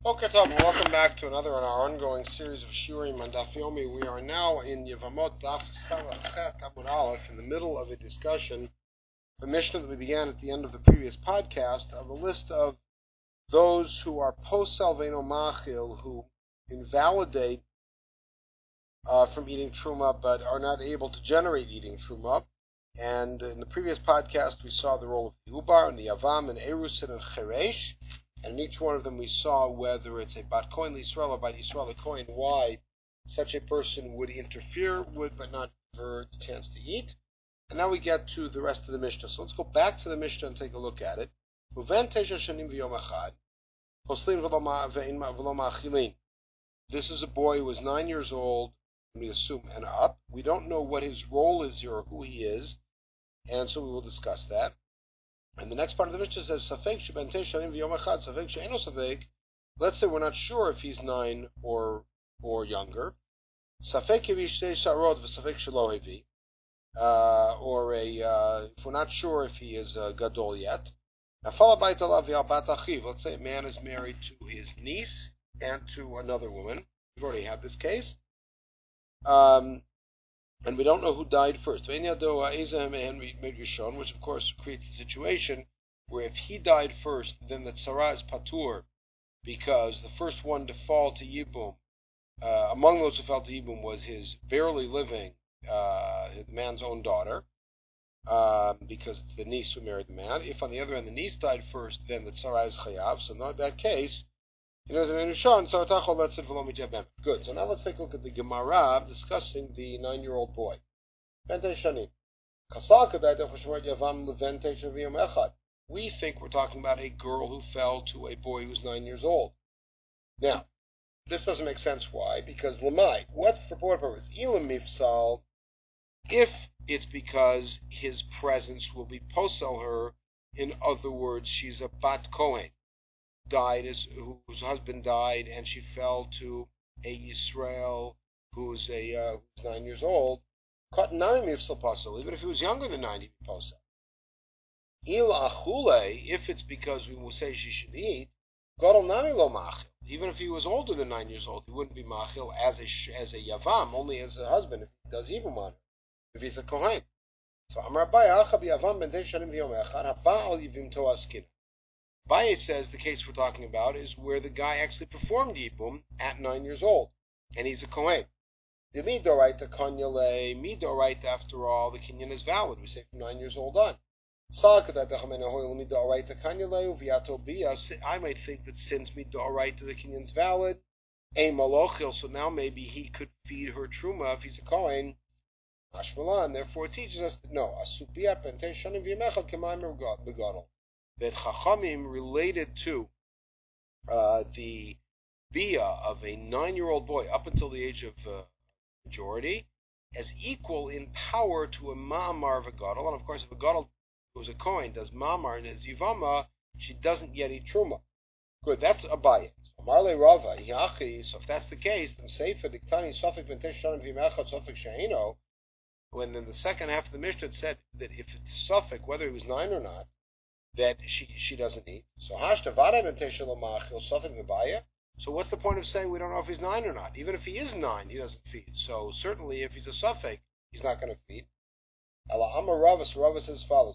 Boker Tov, and welcome back to another in our ongoing series of Shurim on Daf Yomi. We are now in Yevamot Daf Sarachet Amud Aleph, in the middle of a discussion, the Mishnah that we began at the end of the previous podcast, of a list of those who are post-Salveno Machil, who invalidate from eating Truma, but are not able to generate eating Truma. And in the previous podcast, we saw the role of the Ubar and the Yavam and Erusin and Cheresh. And in each one of them we saw whether it's a bat kohen l'Yisrael or bat Yisrael l'kohen, why such a person would interfere with but not give her the chance to eat. And now we get to the rest of the Mishnah. So let's go back to the Mishnah and take a look at it. This is a boy who is 9 years old, we assume, and up. We don't know what his role is here or who he is, and so we will discuss that. And the next part of the Mishnah says, Safek sheben shanim v'yom echad, Safek she'eno Safek. Let's say we're not sure if he's 9 or younger. Safek hevi shtei sharot v'safek shelo hevi. If we're not sure if he is gadol yet. Nafal habayit alav v'al bat achiv. Let's say a man is married to his niece and to another woman. We've already had this case. And we don't know who died first. Which of course creates the situation where if he died first, then the tzara is patur, because the first one to fall to Yibum, among those who fell to Yibum, was his barely living, the man's own daughter, because it's the niece who married the man. If on the other hand the niece died first, then the tzara is chayav. So in that case, good. So now let's take a look at the Gemara discussing the 9-year-old boy. We think we're talking about a girl who fell to a boy who's 9 years old. Now, this doesn't make sense. Why? Because lamai. What for what purpose? Ilam mifsal. If it's because his presence will be posel her. In other words, she's a bat kohen. Whose husband died, and she fell to a Yisrael who's 9 years old. Even if he was younger than 9, he'd be posel. If it's because we will say she should eat, even if he was older than 9 years old, he wouldn't be machil as a yavam, only as a husband if he does ibum on her, if he's a kohen. So Amar Abaye Acha b'yavam ben tei shanim v'yom echad haba'al yivim to askin. Abaye says the case we're talking about is where the guy actually performed Yibum at 9 years old, and he's a Kohen. The midoraita kanyale, midoraita, after all, the kinyan is valid. We say from 9 years old on. I might think that since midoraita the kinyan is valid, a malochil, so now maybe he could feed her truma if he's a Kohen. Ashmalan, therefore it teaches us that no, asupiyat b'ntei shanim v'yomechad k'mayim begadol. That Chachamim related to the bia of a 9-year-old boy up until the age of majority as equal in power to a ma'amar v'gadol. And of course, if a gadol who's a kohen does ma'amar and is yivama, she doesn't yet eat truma. Good, that's Abaye. Amarle Rava, Yachi. So if that's the case, then Seifa diktani sofik b'ntei shanim v'yomechad sofik she'eno. When in the second half of the Mishnah it said that if it's sofik, whether he was 9 or not, that she doesn't eat. So So what's the point of saying we don't know if he's 9 or not? Even if he is 9, he doesn't feed. So certainly if he's a suffix, he's not going to feed. Rava says as follows.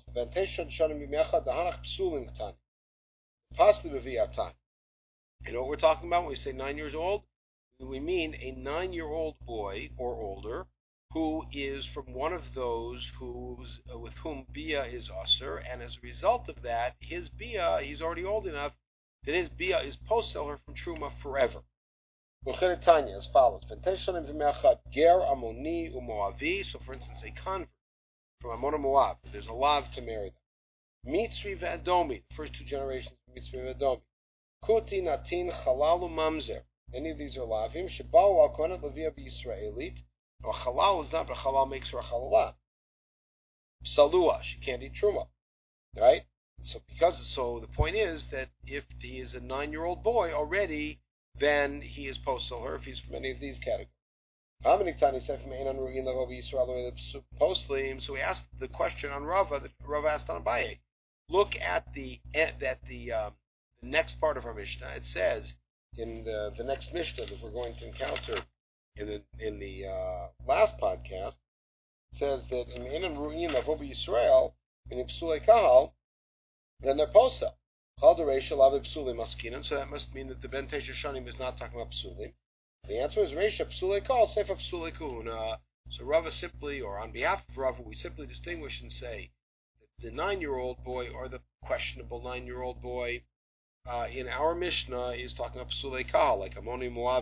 You know what we're talking about when we say 9 years old? We mean a 9-year-old boy or older who is from one of those with whom bia is usher, and as a result of that, his bia, he's already old enough that his bia is post-seller from truma forever. Tanya as follows: ger amoni umoavi. So, for instance, a convert from Ammon and Moab, there's a lav to marry them. Mitzri ve'adomi, the first 2 generations of Mitzri ve'adomi. Kuti natin chalalu mamzer. Any of these are lavim. Shebau al kohenet levia b'Yisraelit. Now, a halal is not, but a halal makes her a halalah. Salua, she can't eat truma, right? So the point is that if he is a 9-year-old boy already, then he is postal her if he's from any of these categories. So we asked the question on Rava that Rava asked on Abaye. Look at the next part of our Mishnah. It says in the next Mishnah that we're going to encounter in the last podcast, says that in Inan Ru'in Avob Yisrael, in Psulei Kahal, then they're posel. Chal Dereisha Lav Psulei Maskinan, so that must mean that the Ben Tesha Shanim is not talking about Psulim. The answer is Reisha Psulei Kahal, Sefa Psulei Kahuna. So Rava simply, or on behalf of Rava, we simply distinguish and say that the 9-year-old boy or the questionable 9-year-old boy in our Mishnah is talking about Psulei Kahal, like Amoni Moavi.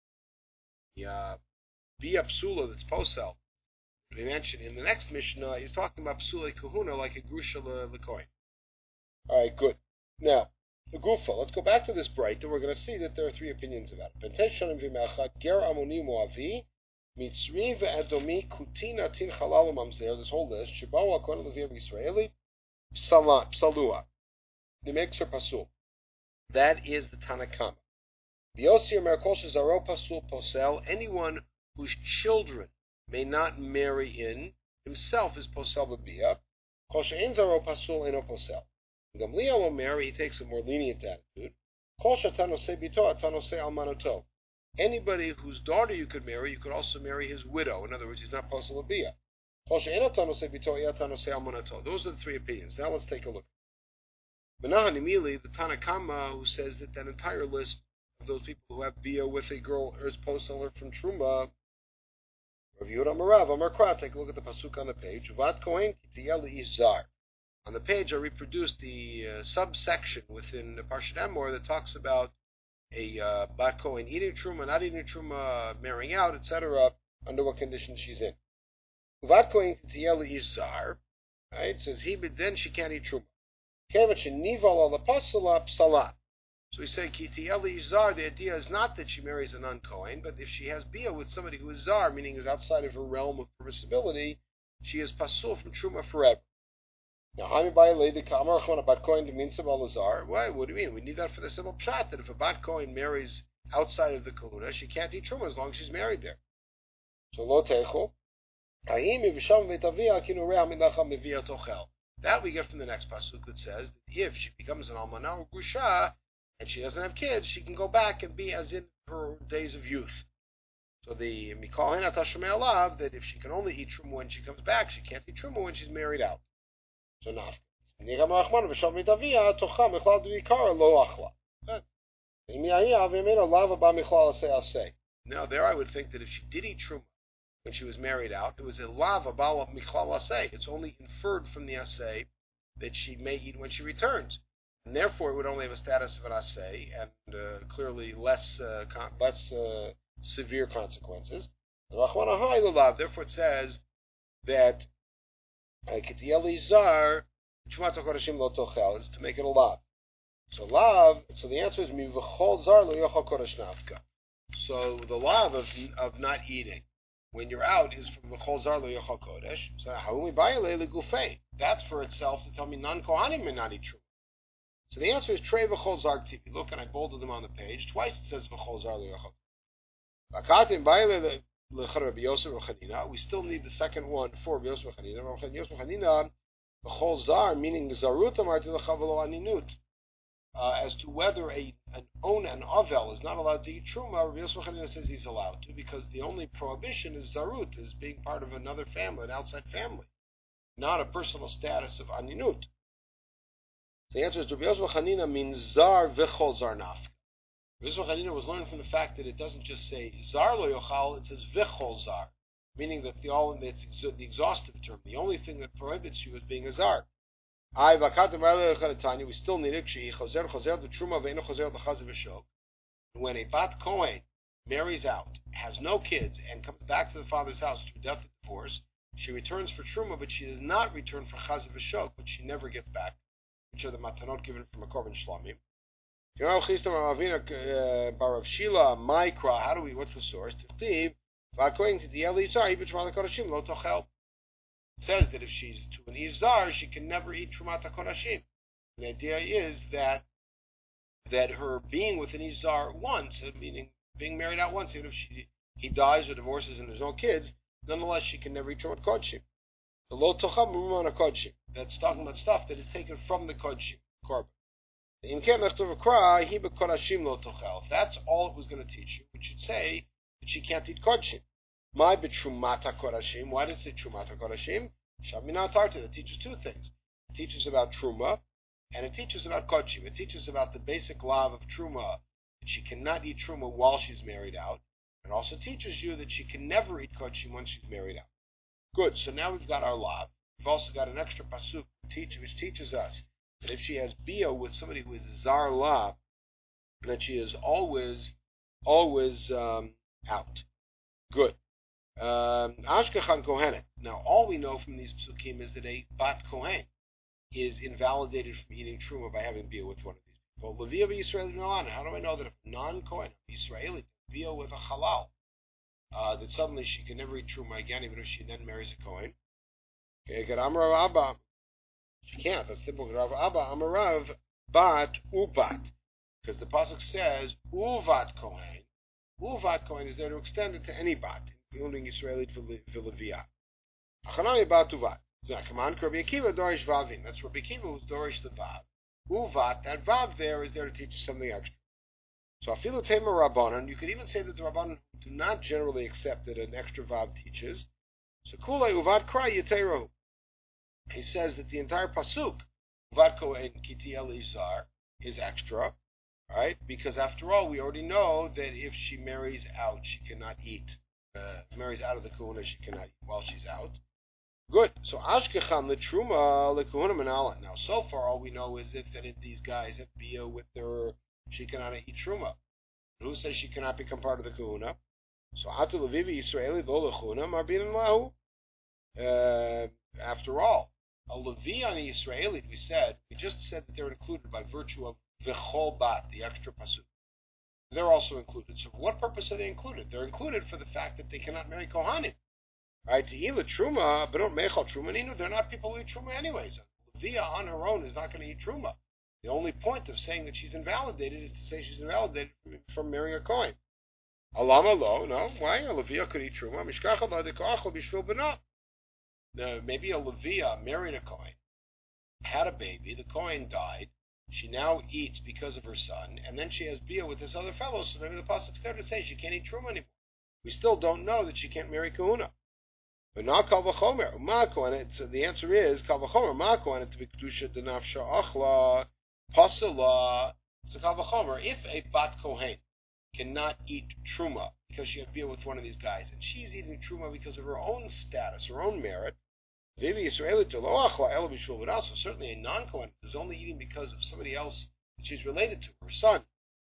Bia Psula, that's posel. We mentioned in the next Mishnah, he's talking about Psulei Kahuna, like a Grusha Lekoin. Alright, good. Now, the Gufa, let's go back to this bright, and we're going to see that there are three opinions about it. Bentei Shanim V'Me'achad, Ger Amoni Moavi, Mitzri Ve'edomi, Kutina Tin Halal Mamzer, this whole list, Shibau Al-Kohen Levi Yisraeli, Psalua. The Mekser Pasul. That is the Tanakama. V'Yossi Omer Kol Shezaro Pasul Posel, anyone whose children may not marry in, himself is Posel B'Biyah. Kol She'en Zaro Pasul Eno Posel. Gamliel Omer, he takes a more lenient attitude. Kol She'tanosei Bito, Atanosei Almanoto. Anybody whose daughter you could marry, you could also marry his widow. In other words, he's not Posel B'Biyah. Kol She'en Atanosei Bito, Atanosei Almanoto. Those are the three opinions. Now let's take a look. Menahan Emili, the Tanakama, who says that entire list of those people who have Bia with a girl or is Posel from Truma, Rav Yehuda Marav, Amar Kra, take a look at the pasuk on the page. Vat Kohen Kitiyel Izar. On the page, I reproduced the subsection within Parshat Emor that talks about a Bat Kohen eating Truma, not eating Truma, marrying out, etc., under what conditions she's in. Vat Kohen Kitiyel Izar, right, says he, but then she can't eat Truma. Kevat Shenival Ala Pasala Psalat. So we say, Kiti Eli Zar, the idea is not that she marries a non-Kohen, but if she has Bia with somebody who is Zar, meaning is outside of her realm of permissibility, she is Pasul from Truma forever. Now, Hami Ba'alei de Kamar Chon Bat Kohen de Minsav Al-Zar. Why? What do you mean? We need that for the simple pshat, that if a Bat Kohen marries outside of the Kahuna, she can't eat Truma as long as she's married there. So, Lo Teichel. That we get from the next pasuk that says that if she becomes an Almanah or Gusha, and she doesn't have kids, she can go back and be as in her days of youth. So the Mikal Hena Tashmei Alav, that if she can only eat Truma when she comes back, she can't eat Truma when she's married out. So now, now there I would think that if she did eat Truma when she was married out, it was a lava bal of Michal Asay. It's only inferred from the Asay that she may eat when she returns. And therefore, it would only have a status of an asay and clearly less severe consequences. Therefore, it says that Kitiyeli Zar Chumat HaKodashim Lo Tochel is to make it a lav. So the answer is Mivachol Zar Lo Yochal Kodesh Nafka. So the lav of not eating when you're out is from Vachol Zar Lo Yochal Kodesh. So Haumi Bayale Legufei. That's for itself to tell me non-Kohanim may not eat true. So the answer is Trei V'chol Zar K'tivi. Look, and I bolded them on the page. Twice it says V'chol Zar L'Yochel. V'akatim Ba'ile L'char Rabbi Yosef R'chanina. We still need the second one for Rabbi Yosef R'chanina. Rabbi Yosef R'chanina, V'chol Zar, meaning Zarut Amarti L'chav V'lo Aninut. As to whether an Avel is not allowed to eat Truma, Rabbi Yosef R'chanina says he's allowed to, because the only prohibition is Zarut, is being part of another family, an outside family, not a personal status of Aninut. The answer is Rabbi Yosef Chanina means Zar V'chol Zar Naf. Rabbi Yosef Chanina was learning from the fact that it doesn't just say Zar Lo Yochal, it says V'chol Zar, meaning that it's the exhaustive term. The only thing that prohibits you is being a Zar. We still need it. When a Bat Kohen marries out, has no kids, and comes back to the father's house through death or divorce, she returns for Truma, but she does not return for Chaz v'Shok, which she never gets back, which are the matanot given from a korban shlamim. Barav Shila, Maikra, what's the source? According to the Elizar, it says that if she's to an Izar, she can never eat Trumat HaKodashim. The idea is that her being with an Izar once, meaning being married out once, even if he dies or divorces and there's no kids, nonetheless she can never eat Trumat Kodshim. The Lo Tocham Muman HaKodshim. That's talking about stuff that is taken from the Kodshim, korban. If that's all it was going to teach you, it should say that she can't eat kodshim. My betrumata kodashim. Why does it say trumata kodashim? Shamina tarta. That teaches two things. It teaches about truma, and it teaches about kodshim. It teaches about the basic law of truma, that she cannot eat truma while she's married out. It also teaches you that she can never eat kodshim once she's married out. Good. So now we've got our law. We've also got an extra pasuk which teaches us that if she has bia with somebody who is zar la, that she is always out. Good. Ashkechan kohenet. Now, all we know from these psukim is that a bat kohen is invalidated from eating truma by having bia with one of these people. Levia b'Yisrael Milan. How do I know that if a non-kohen, Israeli, bia with a halal, that suddenly she can never eat truma again, even if she then marries a kohen? She can't. That's typical Rav Abba Amarav bat ubat, because the pasuk says uvat kohen. Uvat kohen is there to extend it to any bat, including Israeli v'Levia. Achanami bat uvat. Come on, Rabbi Akiva dorish vavin. That's Rabbi Akiva who's dorish the vav. Uvat, that vav there is there to teach you something extra. So afilu tema rabbanon. You could even say that the rabbanon do not generally accept that an extra vav teaches. So kulei uvat kra yiterahu. He says that the entire pasuk, uvat kohen kiti elizar, is extra. Right? Because after all, we already know that if she marries out, she cannot eat. Marries out of the kahuna, she cannot eat while she's out. Good. So ashkechan letruma lekahuna manala. Now, so far, all we know is that these guys have bia with their, she cannot eat truma. Who says she cannot become part of the kahuna? So ata levivi Israeli lo lechuna marbin lahu. After all, a Levi and an Israeli, we just said that they're included by virtue of V'chol bat, the extra pasuk. They're also included. So for what purpose are they included? They're included for the fact that they cannot marry Kohanim. Right? To eat truma, but don't mechal truma ninu. They're not people who eat truma anyways. Leviah on her own is not going to eat truma. The only point of saying that she's invalidated is to say she's invalidated from marrying a Kohen. Alama lo, no. Why? A Leviah could eat truma. Mishkacha la dekoachol bishvil b'nah. Maybe a Leviah married a Kohen, had a baby, the Kohen died, she now eats because of her son, and then she has bia with this other fellow, so maybe the pasuk's there to say she can't eat truma anymore. We still don't know that she can't marry kahuna. But not kal v'chomer. Ma kohenet, so the answer is kal v'chomer, ma kohenet to be kedusha denafsha achla, pasala, so kal v'chomer. If a bat kohen cannot eat truma because she had bia with one of these guys, and she's eating truma because of her own status, her own merit, so certainly a non-Kohen who's only eating because of somebody else that she's related to, her son.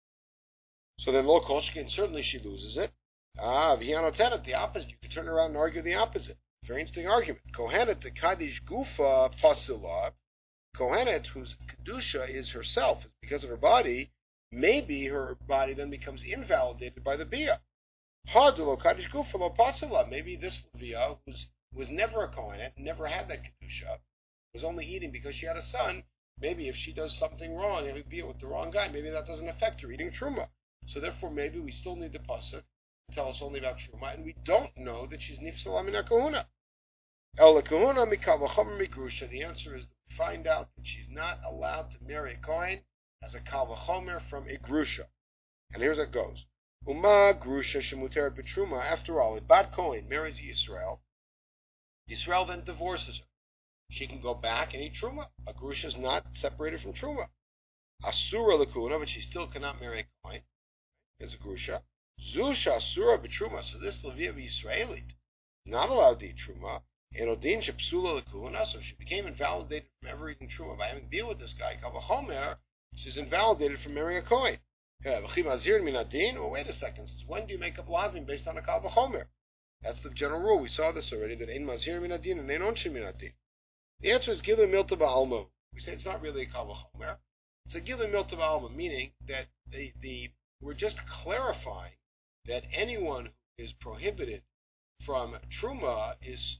So then lo kolshkin, certainly she loses it. V'yanotenet, the opposite. You can turn around and argue the opposite. Very interesting argument. Kohenet to Kaddish Gufa Pasula. Kohenet, whose Kedusha is herself, because of her body, maybe her body then becomes invalidated by the Bia. Hadulo Kaddish Gufa Lo Pasula. Maybe this Leviah, was never a Kohenet, never had that Kedusha, was only eating because she had a son, maybe if she does something wrong, having bia with the wrong guy, maybe that doesn't affect her eating Truma. So therefore maybe we still need the pasuk to tell us only about Truma, and we don't know that she's Nifsala Min HaKahuna. El Kahuna Mikal V'chomer Migrusha. The answer is that we find out that she's not allowed to marry a Kohen as a Kal V'chomer from a Grusha. And here's how it goes. Uma Grusha Shemuteret B'Truma. After all, a Bat Kohen marries Yisrael. Yisrael then divorces her. She can go back and eat Truma. A Grusha is not separated from Truma. Asura L'Kuna, but she still cannot marry a Kohen as a Grusha. Zusha Asura B'Truma. So this Leviah Yisraelit is not allowed to eat Truma. And Odin Shepsula L'Kuna, so she became invalidated from ever eating Truma by having bia with this guy. Kavachomer, she's invalidated from marrying a Kohen. Well, wait a second. Since when do you make up lavim based on a Kavachomer? That's the general rule. We saw this already, that ein mazhir min adin and ein onshin min adin. The answer is gilu milta ba'alma. We say it's not really a kal v'chomer. It's a gilu milta ba'alma, meaning that we're just clarifying that anyone who is prohibited from truma is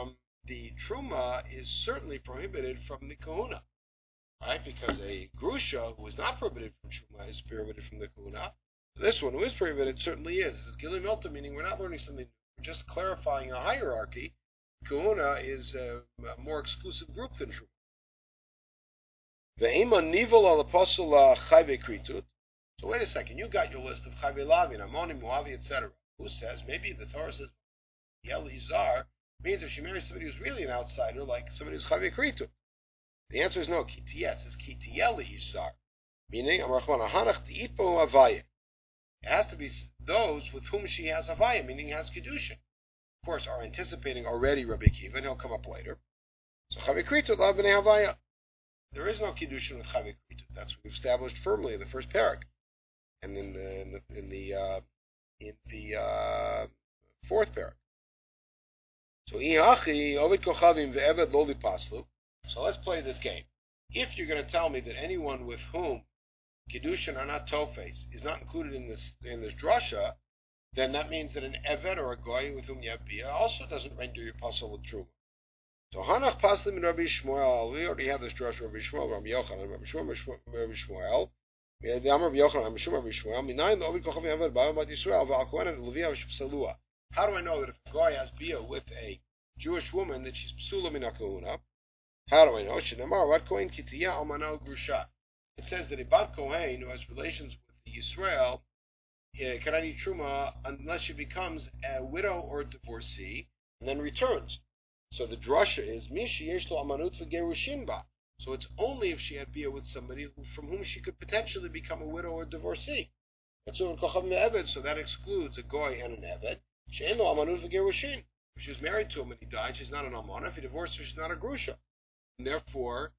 certainly prohibited from the kahuna, right? Because a grusha who is not prohibited from truma is prohibited from the kahuna. This one who is prohibited certainly is. It's gilu milta, meaning we're not learning something. We're just clarifying a hierarchy. Kahuna is a more exclusive group than Truma. Ve'ema nivel al apostle chayve kritut. So wait a second, you got your list of chayve lavin, amoni, muavi, etc. Who says maybe the Torah says Yeli Zar means if she marries somebody who's really an outsider, like somebody who's chayve kritut? The answer is no. Kitiyah, it says Kitiyeli Zar, meaning Amrachman Hanach Tiipo Avaya. It has to be those with whom she has Havaya, meaning has Kedusha. Of course, are anticipating already Rabbi Akiva, and he'll come up later. So Chayve Kritut La B'nei Havaya. There is no Kedusha with Chayve Kritut. That's what we've established firmly in the first parak, and in the fourth parak. So Iachi Ovid Kochavim VeEved Lo Paslu. So let's play this game. If you're going to tell me that anyone with whom Kedushin are not Tofes is not included in this drasha, then that means that an Eved or a Goy with whom you have Bia also doesn't render your Pasal of Truma. So Hanach Paslim and Rabbi Shmuel, we already have this drasha Rabbi Shmuel, Rabbi Yochanan, Rabbi Shmuel, the Amar Rabbi Yochanan, Rabbi Shmuel, Minayin Ovid Kochavim Eved, Ba'amat Yisrael, V'al Kohen and Levia Psalua. How do I know that if a Goy has Bia with a Jewish woman that she's Psula Min HaKahuna? How do I know? Shenamar, what Kohen Kitiyah Almanal Grusha. It says that a Bat Kohen who has relations with the Yisrael cannot eat Truma unless she becomes a widow or a divorcee and then returns. So the drasha is Mishi Yeshlo Amanut V'Gerushinba. So it's only if she had Bia with somebody from whom she could potentially become a widow or divorcee. So that excludes a Goy and an Eved. She'en lo Amanut V'Gerushin. If she was married to him and he died, she's not an Almana. If he divorced her, she's not a Grusha. And therefore,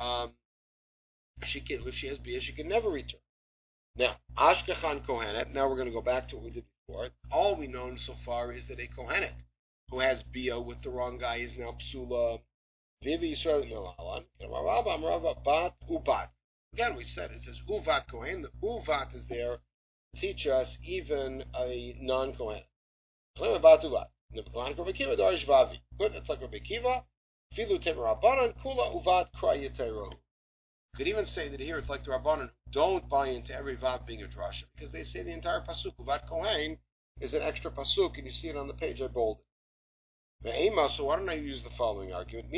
if she has Bia, she can never return. Now, Ashkechan Kohenet, now we're going to go back to what we did before. All we know so far is that a Kohenet who has Bia with the wrong guy is now Psula. Vivi Yisrael Milalan. Bat Ubat. Again, we said it says Uvat Kohen. The Uvat is there to teach us even a non-Kohen. Bat Uvat. Good, that's like Rabbi Akiva. Filu Temer Rabbanan Kula Uvat Krayetero. Could even say that here it's like the Rabbanan who don't buy into every Vav being a drasha, because they say the entire pasuk Uvat Kohen is an extra pasuk, and you see it on the page I bolded. So why don't I use the following argument?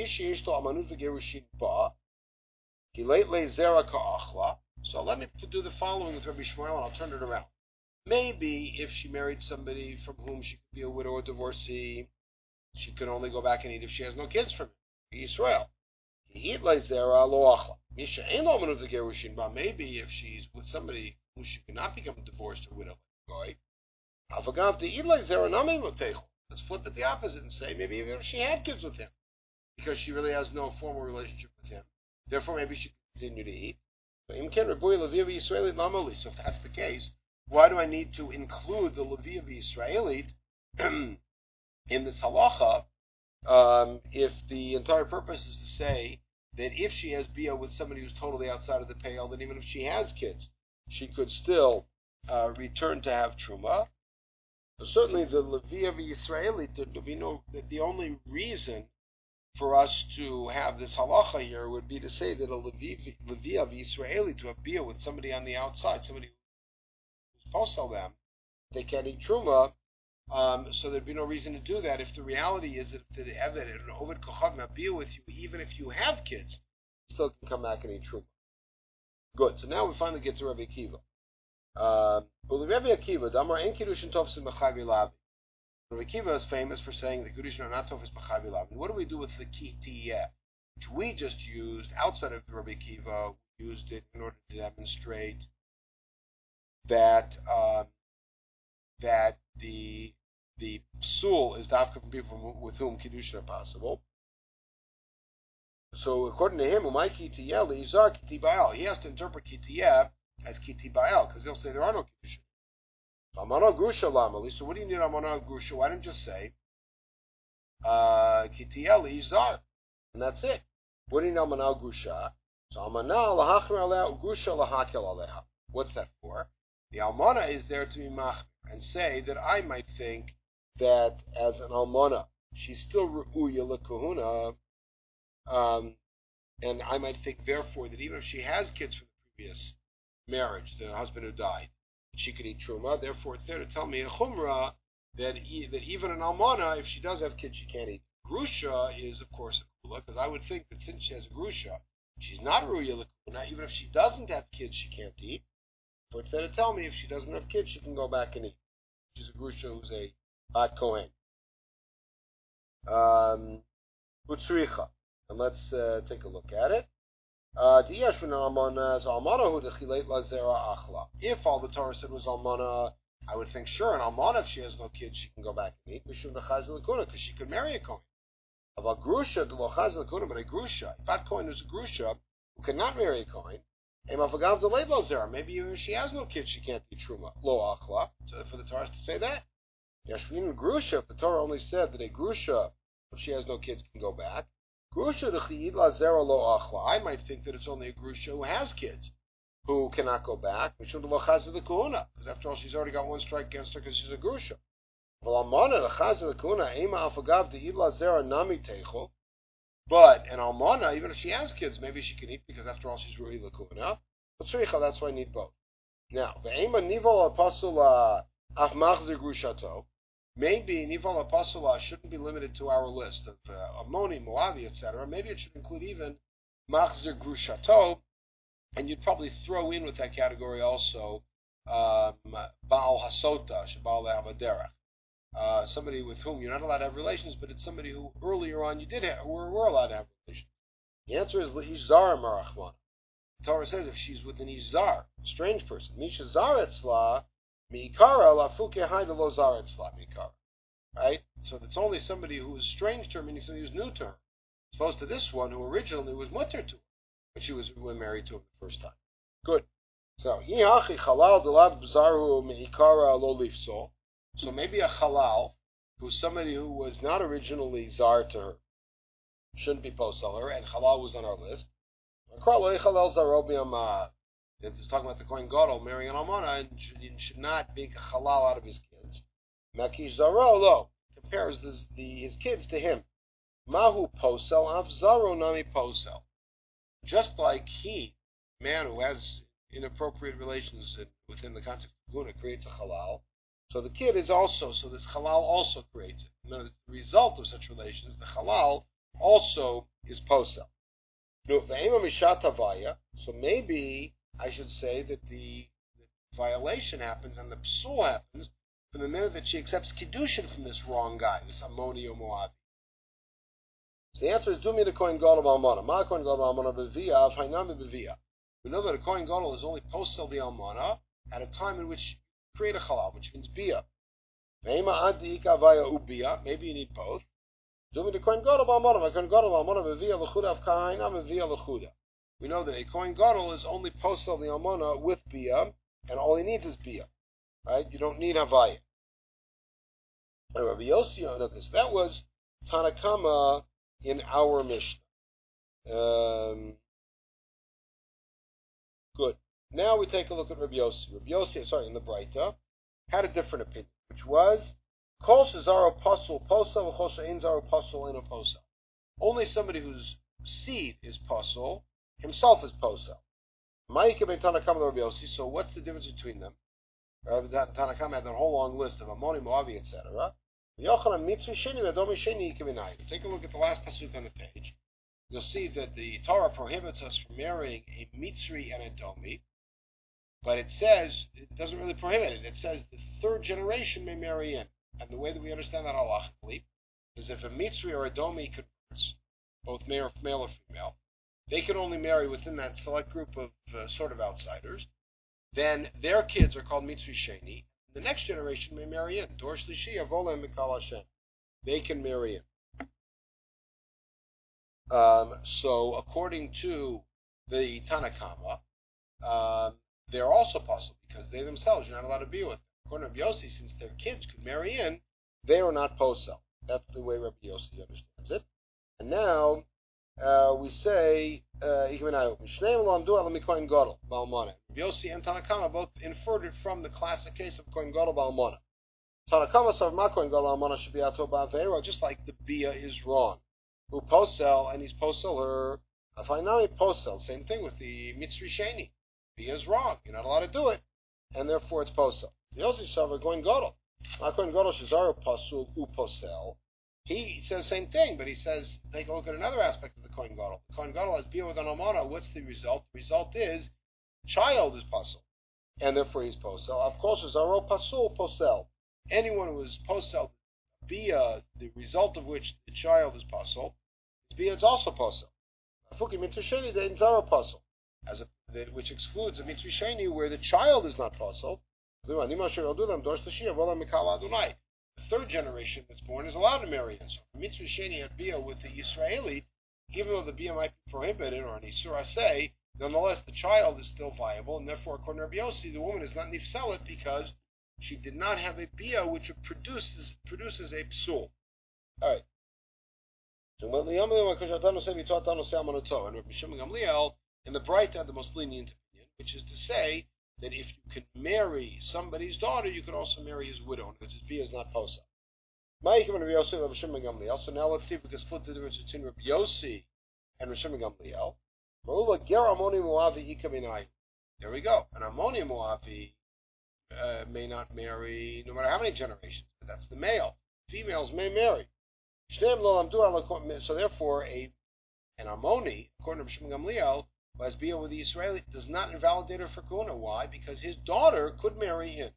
So let me do the following with Rabbi Shmuel, and I'll turn it around. Maybe if she married somebody from whom she could be a widow or divorcee, she could only go back and eat if she has no kids from Israel. Maybe if she's with somebody who she cannot become divorced or widow, let's flip it the opposite and say maybe even if she had kids with him, because she really has no formal relationship with him, therefore maybe she could continue to eat. So if that's the case, why do I need to include the Levi of Israelit in this halacha if the entire purpose is to say that if she has Bia with somebody who's totally outside of the pale, then even if she has kids, she could still return to have Truma? So certainly the Levi of Israelit, the only reason for us to have this halacha here would be to say that a Levi of Israelit to have Bia with somebody on the outside, somebody who's posel them, they can't eat Truma. So there'd be no reason to do that if the reality is that the Eved and an Ovid Kochav have Bia with you, even if you have kids, you still can come back and eat Truma. Good. So now we finally get to Rabbi Akiva. Rabbi Akiva, Damar en Kiddushin Tofsim B'Chayvi Lavi. Rabbi Akiva is famous for saying that Kiddushin are not Tofis B'Chayvi Lavi. What do we do with the Kitiyeh, which we just used outside of Rabbi Akiva? We used it in order to demonstrate that that the psul is dafka from people with whom Kiddushin are possible. So according to him, Umay Kitiyeh Le'izar Kiti Ba'al. He has to interpret Kitiyeh as Kiti Ba'al, because he'll say there are no Kiddushin. Amana Grusha Lamali. So what do you need Amana Grusha? Why don't you just say Kitiyeh Le'izar? And that's it. What do you need Amana Grusha? So Amana Lahachmer Aleha Grusha Lahakel Aleha. What's that for? The Almana is there to be machmer and say that I might think that as an Almana, she's still Ru'uya L'Kahuna, and I might think, therefore, that even if she has kids from the previous marriage, the husband who died, she could eat Truma. Therefore, it's there to tell me a Chumrah that even an Almana, if she does have kids, she can't eat. Grusha is, of course, a Kula, because I would think that since she has a Grusha, She's not Ruya Lakuna. Even if she doesn't have kids, she can't eat. So it's there to tell me if she doesn't have kids, she can go back and eat. She's a Grusha who's a Bat Kohen. Utsricha. And let's take a look at it. If all the Torah said was Almana, I would think, sure, an Almana, if she has no kids, she can go back and eat, because she could marry a Kohen. About Grusha, but a Grusha, Bat Kohen who's a Grusha, who cannot marry a Kohen, maybe even if she has no kids, she can't be Truma. Lo Achla. So for the Torah to say that. Yashvin Grusha, if the Torah only said that a Grusha, if she has no kids, can go back. Grusha d'chiyid la zera lo achla. I might think that it's only a Grusha who has kids who cannot go back. Mishum lo chazah the kahuna, because after all, she's already got one strike against her because she's a Grusha. V'lamana chazah the kahuna ema afagav d'chiyid la zera nami teichol. But an almana, even if she has kids, maybe she can eat because after all, she's ru'i la kahuna. But tzricha, that's why I need both. Now, ve'ema nival apasul af machzer grushato. Maybe Nival Apostollah shouldn't be limited to our list of Ammoni, Moavi, etc. Maybe it should include even Machzer Grushato, and you'd probably throw in with that category also Baal Hasota, Shabal Avaderach. Somebody with whom you're not allowed to have relations, but it's somebody who earlier on you were allowed to have relations. The answer is L'Izar Marachman. The Torah says if she's with an Izar, strange person, Misha Zaretzla, Mikara lafuke haida lo zaretzla mikara. Right? So that's only somebody who is strange to her, meaning somebody who's new to her. As opposed to this one who originally was mutter to her, but she was married to him the first time. Good. So yihachi halal delav b'zaru meikara lo lifsol. So maybe a halal, who's somebody who was not originally zar to her, shouldn't be posel her, and halal was on our list. It's talking about the Kohen Gadol marrying an almana and should not make a halal out of his kids. Makish zaro lo compares his kids to him. Mahu posel av zaro nami posel. Just like man who has inappropriate relations within the concept of guna creates a halal, so the kid is also, so this halal also creates it. Now, the result of such relations, the halal also is posel. So maybe I should say that the violation happens and the psul happens from the minute that she accepts kiddushin from this wrong guy, this Ammoni or Moavi. So the answer is Dumi the Kohen Gadol Almana. Ma Kohen Gadol Almana bevia of Hainami bevia. We know that a Kohen Gadol is only posel the Almana at a time in which you create a halal, which means bia. Maybe you need both. Dumi the Kohen Gadol Almana. Ma Kohen Gadol Almana bevia l'chuda of Kahainam bevia l'chuda. We know that a Kohen Gadol is only posel the Almana with bia, and all he needs is bia. Right? You don't need havaya. And Rabbi Yossi, notice that was Tanakama in our Mishnah. Good. Now we take a look at Rabbi Yossi. Rabbi Yossi, in the Breita, had a different opinion, which was Kol Shezaro Posel Posel, Kol She'ein Zaro Posel Eino Posel. Only somebody whose seed is Posel himself is Posel. Ma'ike ben Tanakama Rabbi Yossi. So what's the difference between them? Tanakama had that whole long list of Ammoni, Moavi, etc. Take a look at the last pasuk on the page. You'll see that the Torah prohibits us from marrying a Mitzri and a Domi, but it doesn't really prohibit it. It says the third generation may marry in. And the way that we understand that halachically is if a Mitzri or a Domi converts, both male or female, they can only marry within that select group of sort of outsiders. Then their kids are called Mitzri Sheni. The next generation may marry in. Dor Shlishi Avolem Mikal Hashem. They can marry in. So according to the Tanakama, they're also possible because they themselves are not allowed to be with them. According to Rabbi Yossi, since their kids could marry in, they are not posel. That's the way Rabbi Yossi understands it. And now we say Rabbi Yossi and Tanakama both inferred it from the classic case of Kohen Gadol Ba'almana. Tanakama said Kohen Gadol Ba'almana should be ato ba'avera, just like the bia is wrong. Who posel and he's posel her. Afainami posel. Same thing with the Mitzri Sheni. Bia is wrong. You're not allowed to do it, and therefore it's posel. Yossi said Kohen Gadol. Kohen Gadol Shezaro pasul u posel. He says the same thing, but he says, take a look at another aspect of the Kohen Gadol. The Kohen Gadol has bia with an almana. What's the result? The result is child is pasul, and therefore he's posel. Of course, zaro pasul posel. Anyone who is posel bia, the result of which the child is pasul, bia is also posel. Afuki mitzvah de zaro pasul, which excludes a mitzvah where the child is not pasul. The third generation that's born is allowed to marry in. So mitzvah sheni had bia with the Israeli, even though the bia might be prohibited or an isur aseh, nonetheless the child is still viable, and therefore according to Rabbi Yossi, the woman is not nifsalet because she did not have a bia which produces a psul. All right. And Rabbi Shimon Gamliel in the Bright had the most lenient opinion, which is to say that if you can marry somebody's daughter, you can also marry his widow, because his bia is not posa. So now let's see if we can split the difference between Rabbi Yossi and Rabbi Shimon Gamliel. There we go. An Ammoni Moavi may not marry no matter how many generations, but that's the male. Females may marry. So therefore, an Ammoni, according to Rabbi Shimon Gamliel, who has bia with the Israeli, does not invalidate her for kuna. Why? Because his daughter could marry in.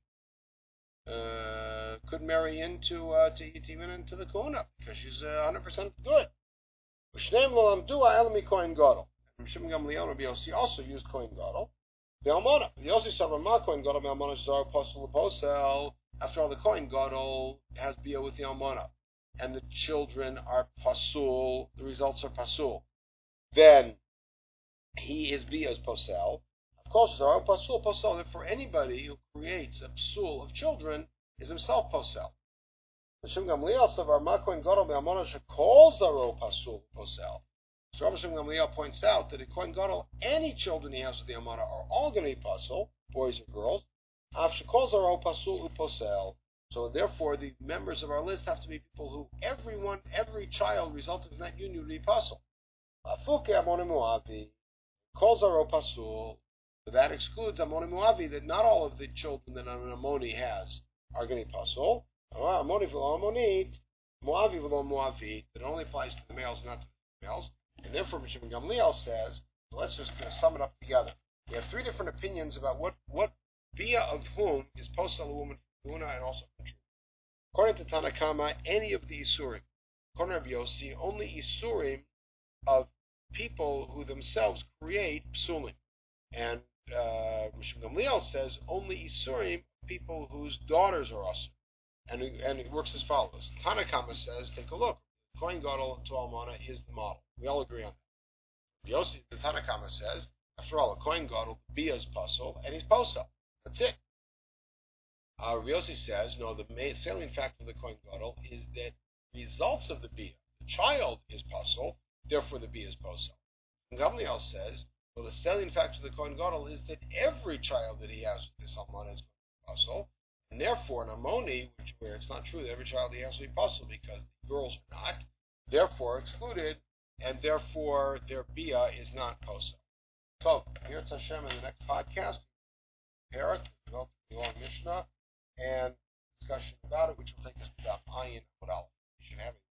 Could marry into even into the kuna because she's 100% good. Shneim lo amdu ha'elami kohen gadol. And Shimon Gamliel Rabbi Yossi also used kohen gadol. The almana. The Yossi said ma kohen gadol the almana zar posel leposel. After all, the kohen gadol has bia with the almana, and the children are pasul. The results are pasul. Then his bia is posel. Of course, zar pasul posel. Therefore, anybody who creates a psul of children is himself posel. Shimon Gamliel said, "Our kohen gadol be'almana shekol zaro pasul posel." So Rabbi Shimon Gamliel points out that in kohen gadol, any children he has with the almana are all going to be pasul, boys or girls. Av shekol zaro pasul uposel. So therefore, the members of our list have to be people who every child resulting from that union would be pasul. Afuke Ammoni Moavi, kol zaro pasul. That excludes Ammoni Moavi, that not all of the children that an Ammoni has are going to be pasul. Ammoni v'lo Ammonit, Moavi v'lo Moavit. It only applies to the males, not to the females. And therefore, Shimon Gamliel says, so let's just sum it up together. We have three different opinions about what bia of whom is posel a woman from kuna and also from true. According to Tanakama, any of the isurim. According to Rabbi Yossi, only isurim of people who themselves create psulim. And Shimon Gamliel says only isurim people whose daughters are asur. And it works as follows. Tanakama says, take a look. Kohen gadol to almana is the model. We all agree on that. Yossi, the Tanakama says, after all, a Kohen gadol bia is pasul and he's posel. That's it. Yossi says, no, the salient fact of the Kohen gadol is that results of the bia, the child is pasul, therefore the bia is posel. And Gamliel says, well, the salient fact of the Kohen gadol is that every child that he has with this almana is pasul. And therefore, an Ammoni, where it's not true that every child he has will be pasul because the girls are not, therefore excluded, and therefore their bia is not pasul. So, here's Hashem in the next podcast. Prepare it, go through the long Mishnah, and discussion about it, which will take us to Daf Ayin Amud Aleph. We should have it.